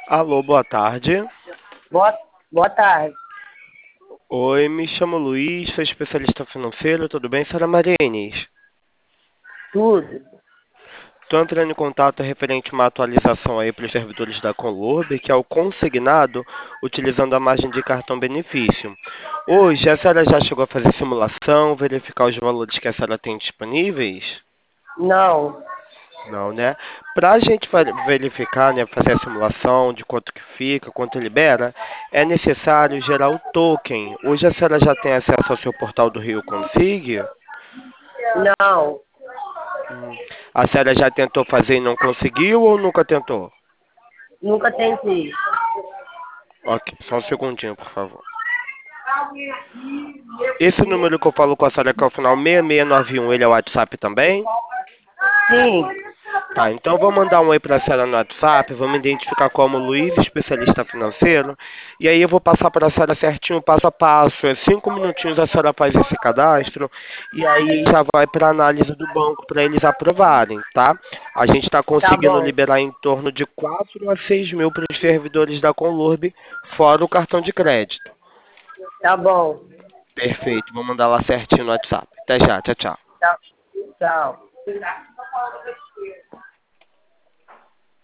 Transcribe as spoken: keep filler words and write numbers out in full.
Alô, boa tarde. Boa, boa tarde. Oi, me chamo Luiz, sou especialista financeiro, tudo bem, senhora Marines? Tudo. Estou entrando em contato referente a uma atualização aí para os servidores da Conlurb, que é o consignado utilizando a margem de cartão benefício. Hoje, a senhora já chegou a fazer simulação, verificar os valores que a senhora tem disponíveis? Não. Não, né? Para a gente fa- verificar, né, fazer a simulação de quanto que fica, quanto libera, é necessário gerar o token. Hoje a senhora já tem acesso ao seu portal do Rio Consig? Não. Hum. A senhora já tentou fazer e não conseguiu ou nunca tentou? Nunca tentei. Ok, só um segundinho, por favor. Esse número que eu falo com a senhora que é o final seis seis nove um, ele é o WhatsApp também? Sim. Tá, então eu vou mandar um oi para a senhora no WhatsApp, vou me identificar como Luiz, especialista financeiro, e aí eu vou passar para a senhora certinho, passo a passo, é cinco minutinhos a senhora faz esse cadastro, e aí já vai para a análise do banco para eles aprovarem, tá? A gente está Tá conseguindo bom. liberar em torno de quatro a seis mil para os servidores da Conlurb, fora o cartão de crédito. Tá bom. Perfeito, vou mandar lá certinho no WhatsApp. Até já, tchau, tchau. Tchau. Tchau.